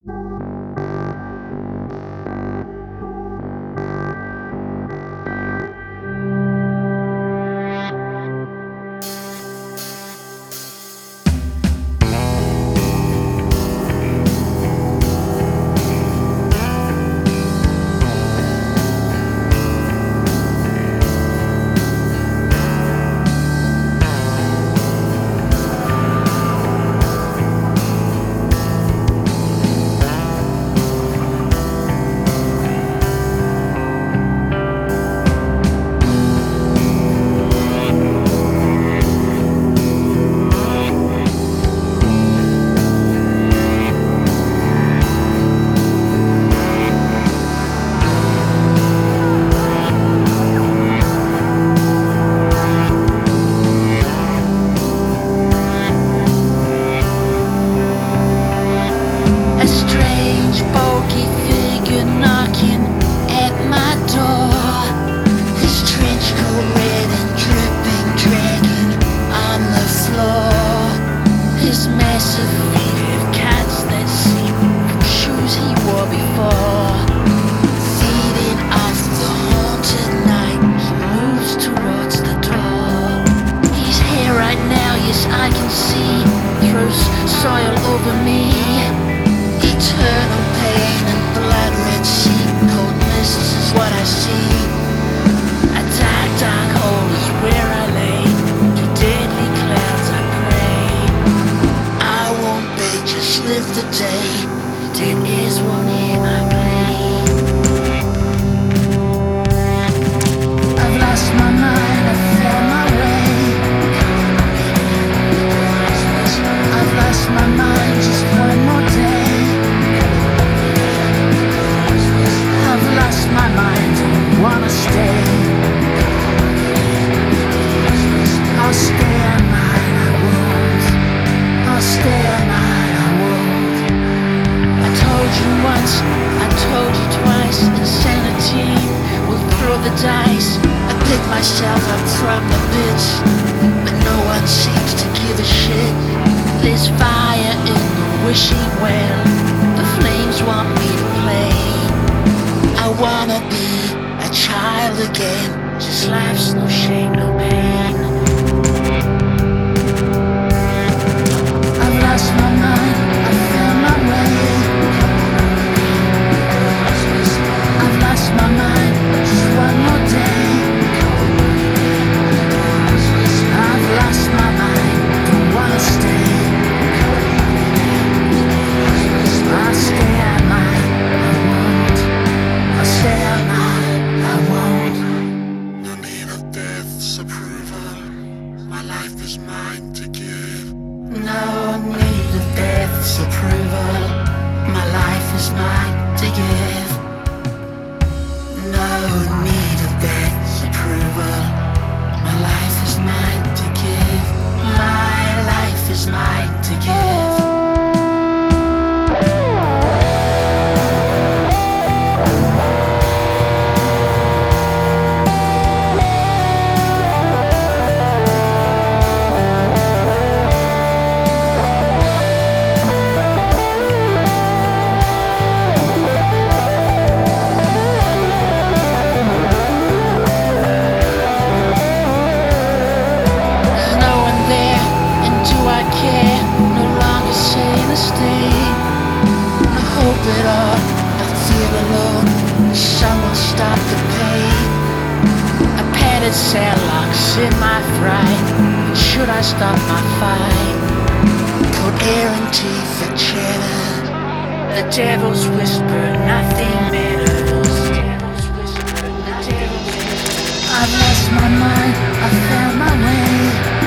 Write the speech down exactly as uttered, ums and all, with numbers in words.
A strange bulky figure knocking at my door. His trench coat red and dripping, dragging on the floor. His massive feet have cats that seem from shoes he wore before. Feeding off the haunted night, he moves towards the door. He's here right now, yes I can see. Throws soil over me. Eternal pain and blood red sea. Cold mists is what I see. A dark, dark hole is where I lay. To deadly clouds I pray. I won't beg, just live the day. Dead ears won't hear my pain. I've lost my mind, I found my way. I've lost my mind, just one more day. I've lost my mind, don't wanna stay. I'll stay all night, I won't. I'll stay all night, I won't. I told you once, I told you twice. Insanity will throw the dice. I pick myself up from the pits, but no one seems to give a shit. There's fire in the wishing well. The flames want me to play. I wanna be a child again. Just laughs, no shame, no pain. I've lost my mind, I found my way. I've lost my mind, just one more day. I've lost my mind, don't wanna stay. I'll stay all night, I won't. I'll stay all night, I won't. No need of death's approval. My life is mine to give. No need of death's approval. My life is mine to give. No need of death's approval. My life is mine to give. My life is mine to give. It all, I feel alone. Someone stop the pain. A padded cell locks in my fright. Should I stop my fight? Cold air and teeth that chatter. The devil's whisper, nothing matters. I've lost my mind, I found my way.